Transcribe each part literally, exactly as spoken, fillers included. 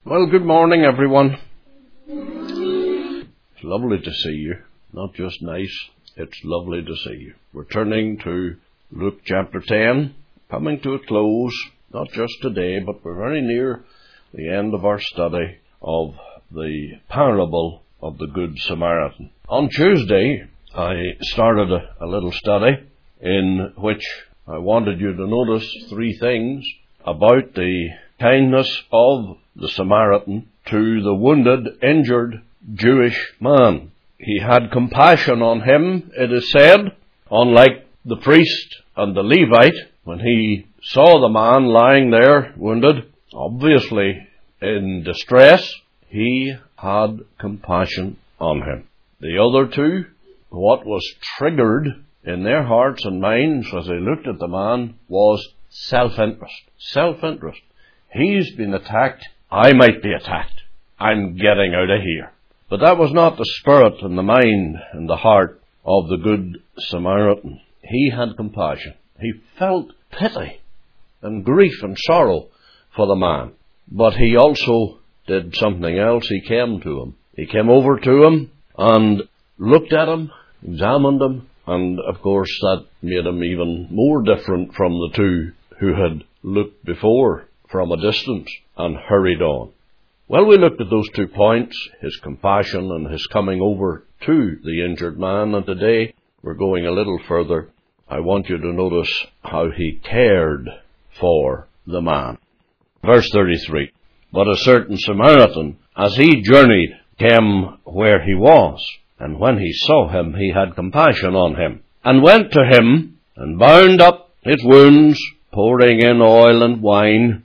Well, good morning, everyone. It's lovely to see you. Not just nice, it's lovely to see you. We're turning to Luke chapter ten, coming to a close, not just today, but we're very near the end of our study of the parable of the Good Samaritan. On Tuesday, I started a, a little study in which I wanted you to notice three things about the kindness of the Samaritan to the wounded, injured Jewish man. He had compassion on him, it is said, unlike the priest and the Levite, when he saw the man lying there wounded, obviously in distress, he had compassion on him. The other two, what was triggered in their hearts and minds as they looked at the man was self-interest. Self-interest. He's been attacked, I might be attacked. I'm getting out of here. But that was not the spirit and the mind and the heart of the Good Samaritan. He had compassion. He felt pity and grief and sorrow for the man. But he also did something else. He came to him. He came over to him and looked at him, examined him, and of course that made him even more different from the two who had looked before from a distance and hurried on. Well, we looked at those two points, his compassion and his coming over to the injured man, and today we're going a little further. I want you to notice how he cared for the man. Verse thirty-three, but a certain Samaritan, as he journeyed, came where he was, and when he saw him, he had compassion on him, and went to him, and bound up his wounds, pouring in oil and wine,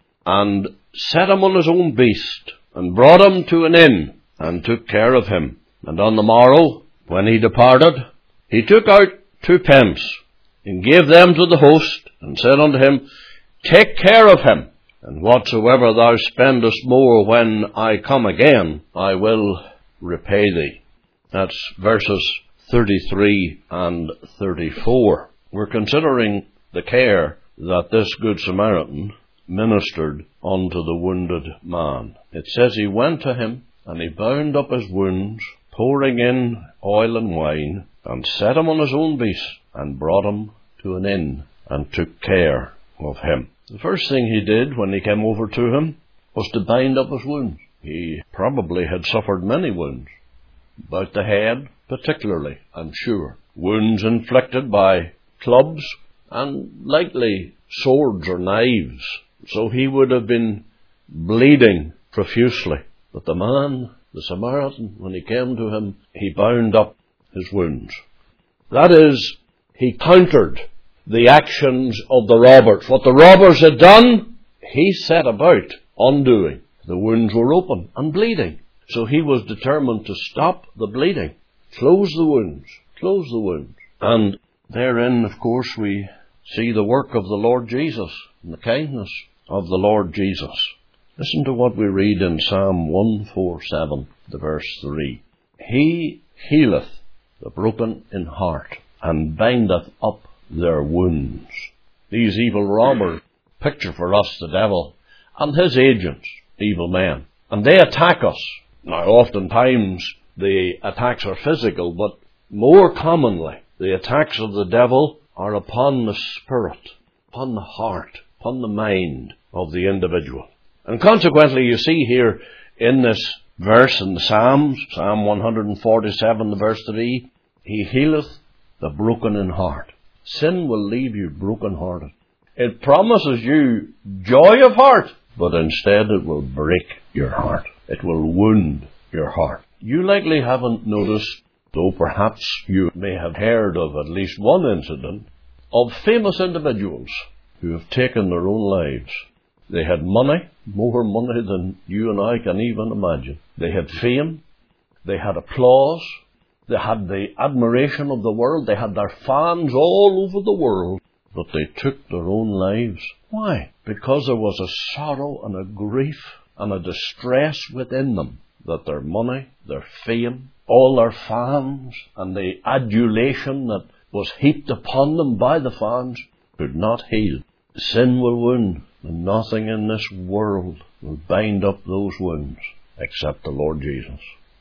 and set him on his own beast, and brought him to an inn, and took care of him. And on the morrow, when he departed, he took out two pence, and gave them to the host, and said unto him, Take care of him, and whatsoever thou spendest more when I come again, I will repay thee. That's verses thirty-three and thirty-four. We're considering the care that this Good Samaritan ministered unto the wounded man. It says he went to him, and he bound up his wounds, pouring in oil and wine, and set him on his own beast, and brought him to an inn, and took care of him. The first thing he did when he came over to him was to bind up his wounds. He probably had suffered many wounds, about the head particularly, I'm sure. Wounds inflicted by clubs, and likely swords or knives. So he would have been bleeding profusely. But the man, the Samaritan, when he came to him, he bound up his wounds. That is, he countered the actions of the robbers. What the robbers had done, he set about undoing. The wounds were open and bleeding. So he was determined to stop the bleeding, close the wounds, close the wounds. And therein, of course, we see the work of the Lord Jesus and the kindness of the Lord Jesus. Listen to what we read in Psalm one forty-seven, the verse three. He healeth the broken in heart, and bindeth up their wounds. These evil robbers picture for us the devil and his agents, evil men. And they attack us. Now, oftentimes the attacks are physical, but more commonly the attacks of the devil are upon the spirit, upon the heart, upon the mind of the individual. And consequently, you see here in this verse in the Psalms, Psalm one forty-seven, verse three, He healeth the broken in heart. Sin will leave you broken-hearted. It promises you joy of heart, but instead it will break your heart. It will wound your heart. You likely haven't noticed, though perhaps you may have heard of at least one incident, of famous individuals who have taken their own lives. They had money, more money than you and I can even imagine. They had fame, they had applause, they had the admiration of the world, they had their fans all over the world, but they took their own lives. Why? Because there was a sorrow and a grief and a distress within them that their money, their fame, all their fans, and the adulation that was heaped upon them by the fans could not heal. Sin will wound And nothing in this world will bind up those wounds except the Lord Jesus.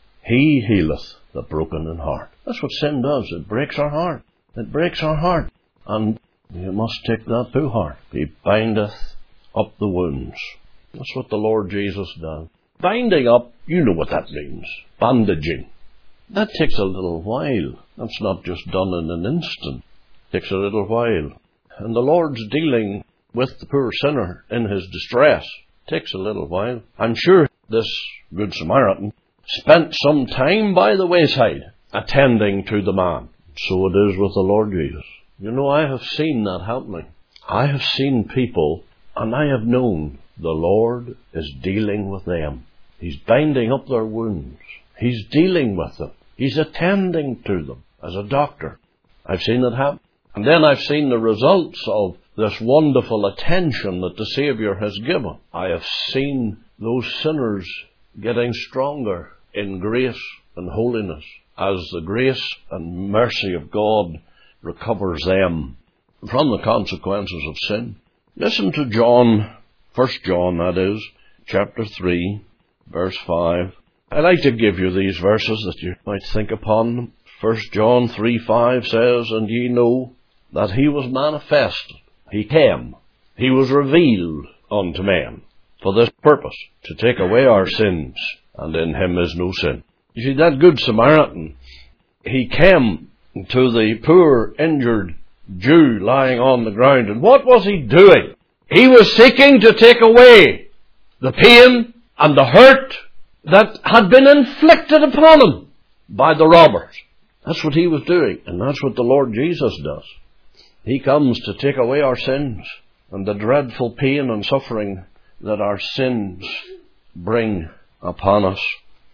He healeth the broken in heart. That's what sin does. It breaks our heart. It breaks our heart. And you must take that to heart. He bindeth up the wounds. That's what the Lord Jesus does. Binding up, you know what that means. Bandaging. That takes a little while. That's not just done in an instant. It takes a little while. And the Lord's dealing with the poor sinner in his distress. It takes a little while. I'm sure this Good Samaritan spent some time by the wayside attending to the man. So it is with the Lord Jesus. You know, I have seen that happening. I have seen people, and I have known the Lord is dealing with them. He's binding up their wounds. He's dealing with them. He's attending to them as a doctor. I've seen it happen. And then I've seen the results of this wonderful attention that the Saviour has given. I have seen those sinners getting stronger in grace and holiness as the grace and mercy of God recovers them from the consequences of sin. Listen to John, First John that is, chapter three, verse five. I like to give you these verses that you might think upon them. First John three five says, And ye know that he was manifested, he came, he was revealed unto men, for this purpose, to take away our sins, and in him is no sin. You see, that Good Samaritan, he came to the poor, injured Jew lying on the ground, and what was he doing? He was seeking to take away the pain and the hurt that had been inflicted upon him by the robbers. That's what he was doing, and that's what the Lord Jesus does. He comes to take away our sins and the dreadful pain and suffering that our sins bring upon us.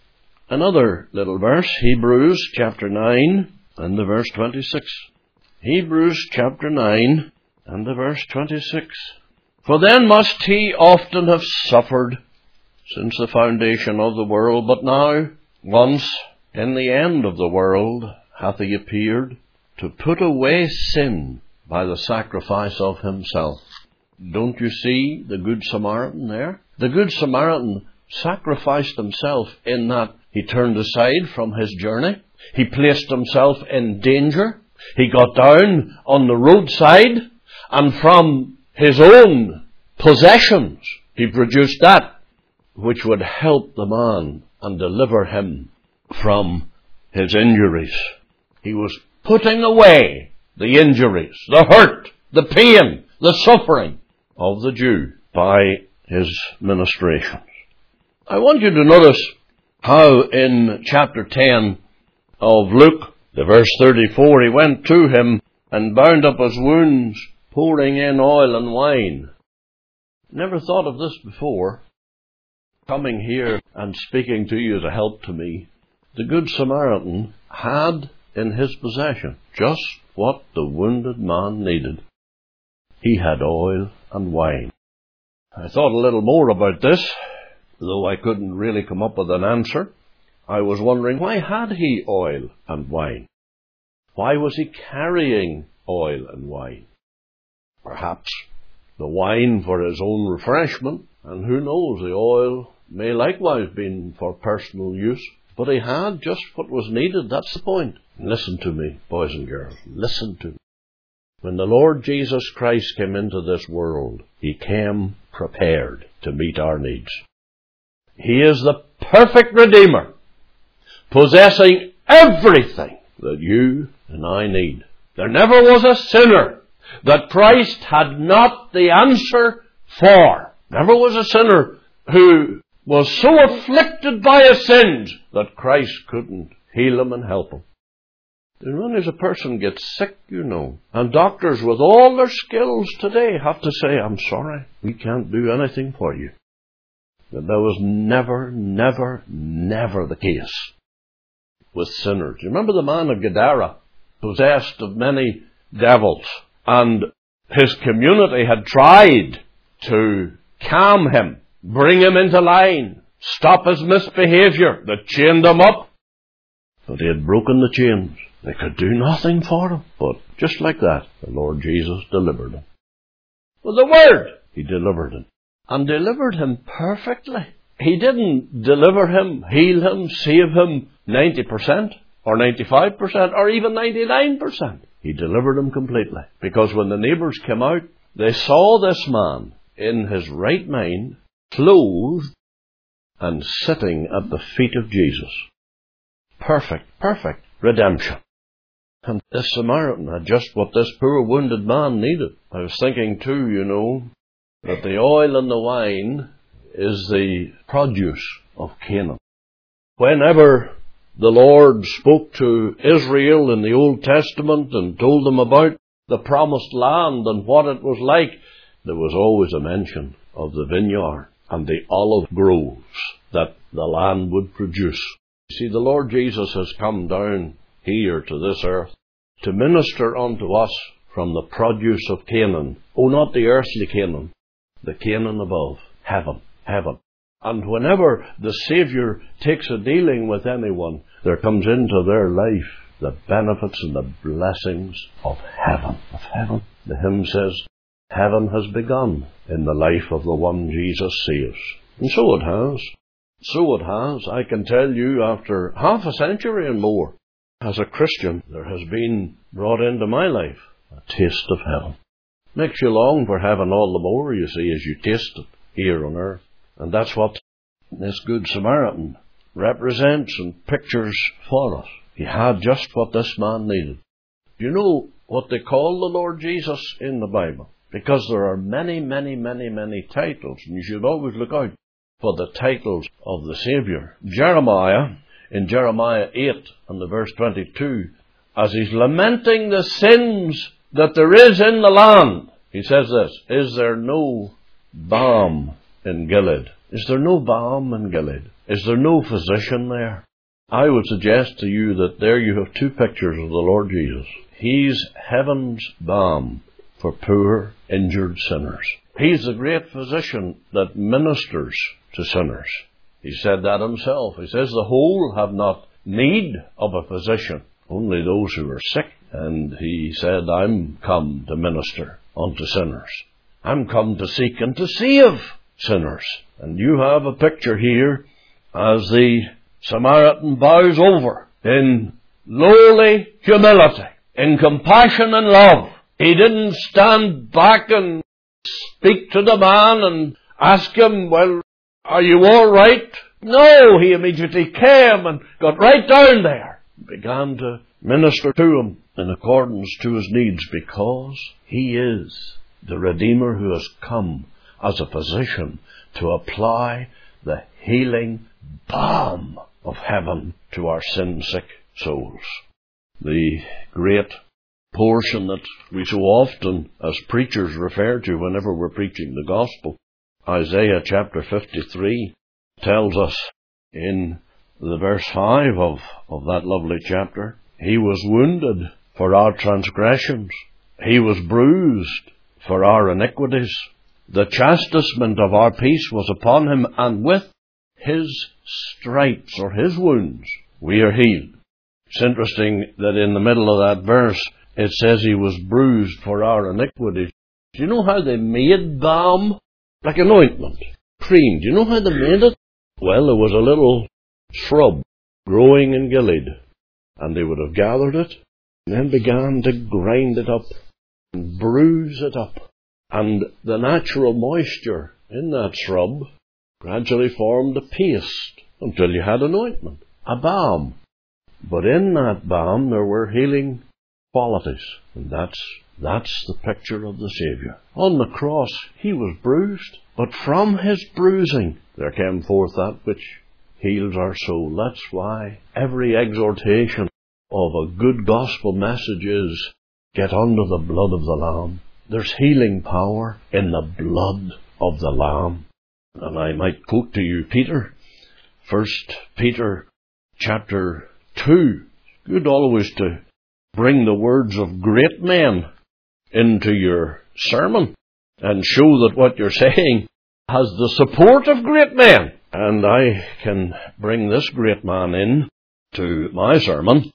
Another little verse, Hebrews chapter nine and the verse twenty-six. Hebrews chapter nine and the verse twenty-six. For then must he often have suffered since the foundation of the world, but now, once in the end of the world, hath he appeared to put away sin by the sacrifice of himself. Don't you see the Good Samaritan there? The Good Samaritan sacrificed himself in that he turned aside from his journey. He placed himself in danger. He got down on the roadside, and from his own possessions, he produced that which would help the man and deliver him from his injuries. He was putting away the injuries, the hurt, the pain, the suffering of the Jew by his ministrations. I want you to notice how in chapter ten of Luke, the verse thirty-four, he went to him and bound up his wounds, pouring in oil and wine. Never thought of this before. Coming here and speaking to you as a help to me, the Good Samaritan had in his possession just what the wounded man needed. He had oil and wine. I thought a little more about this, though I couldn't really come up with an answer. I was wondering, why had he oil and wine? Why was he carrying oil and wine? Perhaps the wine for his own refreshment, and who knows, the oil may likewise be for personal use. But he had just what was needed. That's the point. Listen to me, boys and girls. Listen to me. When the Lord Jesus Christ came into this world, he came prepared to meet our needs. He is the perfect Redeemer, possessing everything that you and I need. There never was a sinner that Christ had not the answer for. Never was a sinner who was so afflicted by his sins that Christ couldn't heal him and help him. And when there's a person gets sick, you know, and doctors with all their skills today have to say, I'm sorry, we can't do anything for you. But that was never, never, never the case with sinners. You remember the man of Gadara, possessed of many devils, and his community had tried to calm him, bring him into line, stop his misbehavior. They chained him up, but he had broken the chains. They could do nothing for him. But just like that, the Lord Jesus delivered him. With the word, he He delivered him. And delivered him perfectly. He didn't deliver him, heal him, save him ninety percent or ninety-five percent or even ninety-nine percent. He delivered him completely. Because when the neighbours came out, they saw this man in his right mind, clothed and sitting at the feet of Jesus. Perfect, perfect redemption. And this Samaritan had just what this poor wounded man needed. I was thinking too, you know, that the oil and the wine is the produce of Canaan. Whenever the Lord spoke to Israel in the Old Testament and told them about the promised land and what it was like, there was always a mention of the vineyard and the olive groves that the land would produce. You see, the Lord Jesus has come down here to this earth to minister unto us from the produce of Canaan. Oh, not the earthly Canaan, the Canaan above, heaven, heaven. And whenever the Saviour takes a dealing with anyone, there comes into their life the benefits and the blessings of heaven, of heaven. The hymn says, heaven has begun in the life of the one Jesus saves. And so it has. So it has. I can tell you, after half a century and more, as a Christian, there has been brought into my life a taste of heaven. Makes you long for heaven all the more, you see, as you taste it here on earth. And that's what this Good Samaritan represents and pictures for us. He had just what this man needed. Do you know what they call the Lord Jesus in the Bible? Because there are many, many, many, many titles, and you should always look out for the titles of the Saviour. Jeremiah, in Jeremiah eight and the verse twenty-two, as he's lamenting the sins that there is in the land, he says this, is there no balm in Gilead? Is there no balm in Gilead? Is there no physician there? I would suggest to you that there you have two pictures of the Lord Jesus. He's heaven's balm for poor, injured sinners. He's the great physician that ministers to sinners. He said that himself. He says, the whole have not need of a physician, only those who are sick. And he said, I'm come to minister unto sinners. I'm come to seek and to save sinners. And you have a picture here as the Samaritan bows over in lowly humility, in compassion and love. He didn't stand back and speak to the man and ask him, well, are you all right? No, he immediately came and got right down there, began to minister to him in accordance to his needs, because he is the Redeemer who has come as a physician to apply the healing balm of heaven to our sin-sick souls. The great portion that we so often as preachers refer to whenever we're preaching the gospel, Isaiah chapter fifty-three, tells us in the verse five of, of that lovely chapter, he was wounded for our transgressions, he was bruised for our iniquities. The chastisement of our peace was upon him, and with his stripes, or his wounds, we are healed. It's interesting that in the middle of that verse, it says he was bruised for our iniquities. Do you know how they made balm? Like an ointment, cream. Do you know how they made it? Well, there was a little shrub growing in Gilead, and they would have gathered it, and then began to grind it up, and bruise it up. And the natural moisture in that shrub gradually formed a paste until you had an ointment, a balm. But in that balm there were healing qualities, and that's that's the picture of the Saviour. On the cross he was bruised, but from his bruising there came forth that which heals our soul. That's why every exhortation of a good gospel message is, get under the blood of the Lamb. There's healing power in the blood of the Lamb. And I might quote to you Peter, First Peter chapter two. Good always to bring the words of great men into your sermon and show that what you're saying has the support of great men. And I can bring this great man in to my sermon.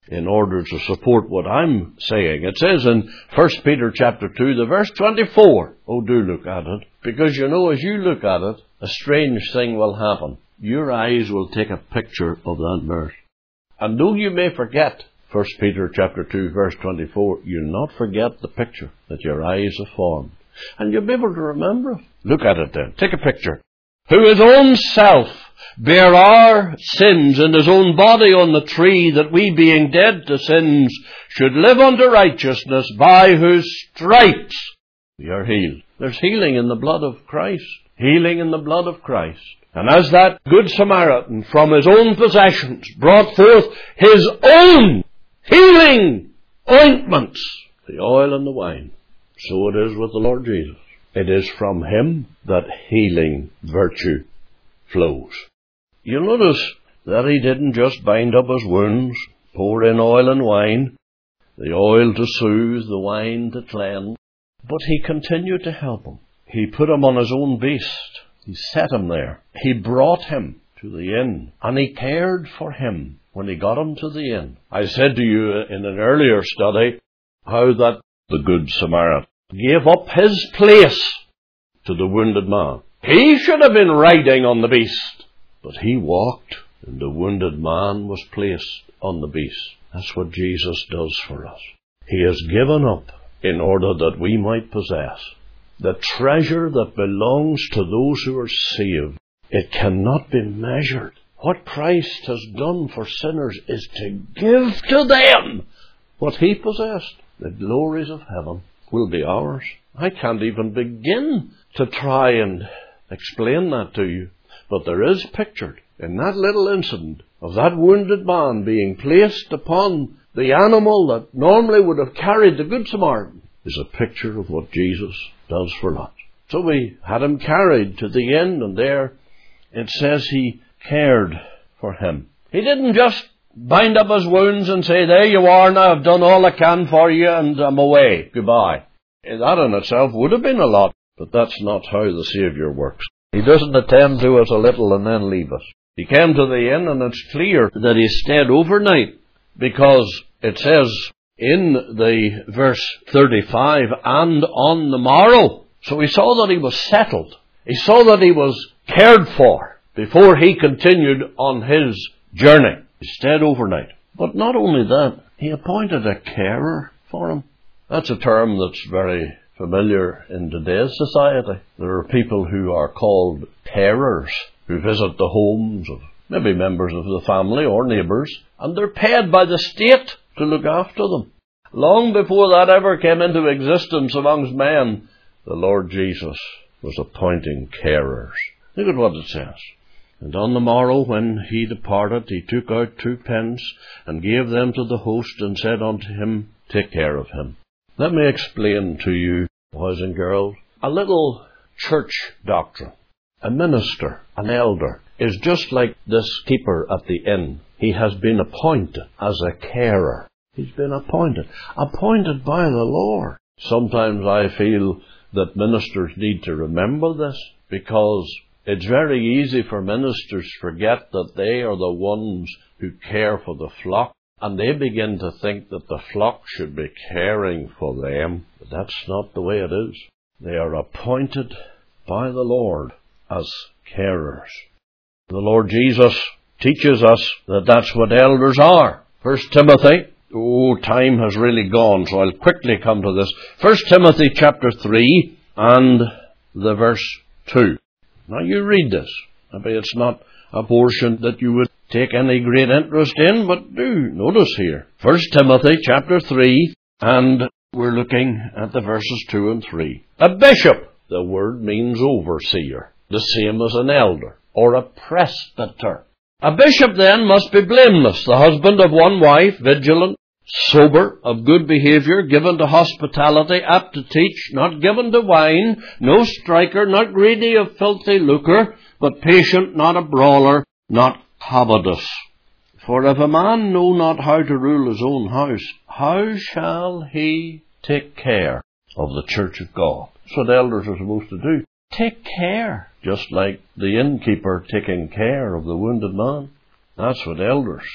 in order to support what I'm saying. It says in First Peter chapter two, the verse twenty-four. Oh, do look at it. Because you know, as you look at it, a strange thing will happen. Your eyes will take a picture of that verse. And though you may forget First Peter chapter two, verse twenty-four, you'll not forget the picture that your eyes have formed. And you'll be able to remember it. Look at it then. Take a picture. Who his own self bare our sins in his own body on the tree, that we, being dead to sins, should live unto righteousness, by whose stripes we are healed. There's healing in the blood of Christ. Healing in the blood of Christ. And as that good Samaritan from his own possessions brought forth his own healing ointments, the oil and the wine, so it is with the Lord Jesus. It is from him that healing virtue flows. You'll notice that he didn't just bind up his wounds, pour in oil and wine, the oil to soothe, the wine to cleanse, but he continued to help him. He put him on his own beast. He set him there. He brought him to the inn, and he cared for him when he got him to the inn. I said to you in an earlier study how that the Good Samaritan gave up his place to the wounded man. He should have been riding on the beast, but he walked, and the wounded man was placed on the beast. That's what Jesus does for us. He has given up in order that we might possess the treasure that belongs to those who are saved. It cannot be measured. What Christ has done for sinners is to give to them what he possessed. The glories of heaven will be ours. I can't even begin to try and explain that to you. But there is pictured in that little incident of that wounded man being placed upon the animal that normally would have carried the Good Samaritan, is a picture of what Jesus does for us. So we had him carried to the inn, and there it says he cared for him. He didn't just bind up his wounds and say, there you are, now I've done all I can for you and I'm away. Goodbye. That in itself would have been a lot, but that's not how the Saviour works. He doesn't attend to us a little and then leave us. He came to the inn, and it's clear that he stayed overnight, because it says in the verse thirty-five, and on the morrow. So he saw that he was settled. He saw that he was cared for before he continued on his journey. He stayed overnight. But not only that, he appointed a carer for him. That's a term that's very familiar in today's society. There are people who are called carers, who visit the homes of maybe members of the family or neighbours, and they're paid by the state to look after them. Long before that ever came into existence amongst men, the Lord Jesus was appointing carers. Look at what it says. And on the morrow when he departed, he took out two pence and gave them to the host, and said unto him, take care of him. Let me explain to you, boys and girls, a little church doctrine. A minister, an elder, is just like this keeper at the inn. He has been appointed as a carer. He's been appointed. Appointed by the Lord. Sometimes I feel that ministers need to remember this, because it's very easy for ministers to forget that they are the ones who care for the flock, and they begin to think that the flock should be caring for them. But that's not the way it is. They are appointed by the Lord as carers. The Lord Jesus teaches us that that's what elders are. First Timothy, oh, time has really gone, so I'll quickly come to this. First Timothy chapter three and the verse two. Now you read this. Maybe it's not a portion that you would take any great interest in, but do notice here. First Timothy chapter three, and we're looking at the verses two and three. A bishop, the word means overseer, the same as an elder, or a presbyter. A bishop then must be blameless, the husband of one wife, vigilant, sober, of good behaviour, given to hospitality, apt to teach, not given to wine, no striker, not greedy of filthy lucre, but patient, not a brawler, not covetous. For if a man know not how to rule his own house, how shall he take care of the church of God? That's what elders are supposed to do. Take care. Just like the innkeeper taking care of the wounded man. That's what elders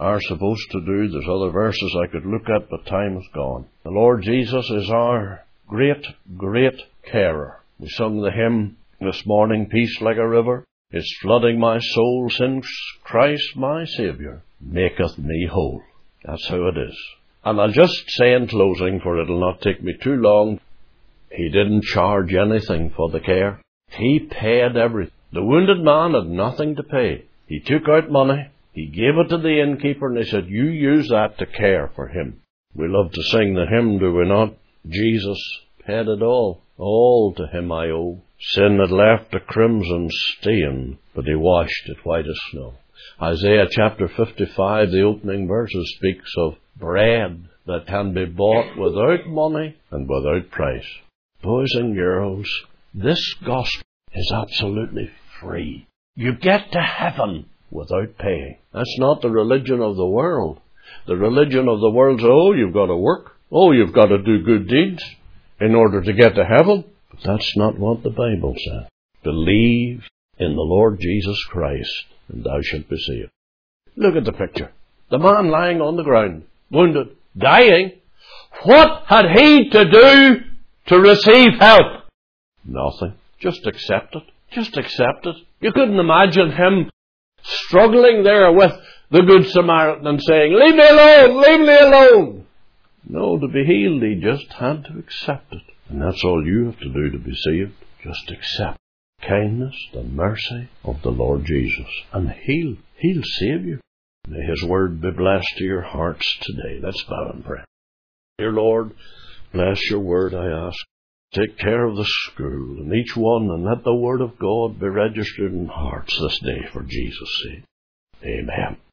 are supposed to do. There's other verses I could look at, but time is gone. The Lord Jesus is our great, great carer. We sung the hymn this morning, Peace Like a River is flooding my soul, since Christ my Saviour maketh me whole. That's how it is. And I'll just say in closing, for it'll not take me too long, He didn't charge anything for the care. He paid everything. The wounded man had nothing to pay. He took out money, he gave it to the innkeeper, and he said, you use that to care for him. We love to sing the hymn, do we not? Jesus paid it all. All to him I owe. Sin had left a crimson stain, but he washed it white as snow. Isaiah chapter fifty-five, the opening verses, speaks of bread that can be bought without money and without price. Boys and girls, this gospel is absolutely free. You get to heaven without paying. That's not the religion of the world. The religion of the world is, oh, you've got to work. Oh, you've got to do good deeds in order to get to heaven. But that's not what the Bible says. Believe in the Lord Jesus Christ, and thou shalt be saved. Look at the picture. The man lying on the ground, wounded, dying. What had he to do to receive help? Nothing. Just accept it. Just accept it. You couldn't imagine him struggling there with the Good Samaritan and saying, leave me alone, leave me alone. No, to be healed, he just had to accept it. And that's all you have to do to be saved. Just accept the kindness, the mercy of the Lord Jesus. And He'll, He'll save you. May His word be blessed to your hearts today. Let's bow and pray. Dear Lord, bless your word, I ask. Take care of the school and each one, and let the word of God be registered in hearts this day for Jesus' sake. Amen.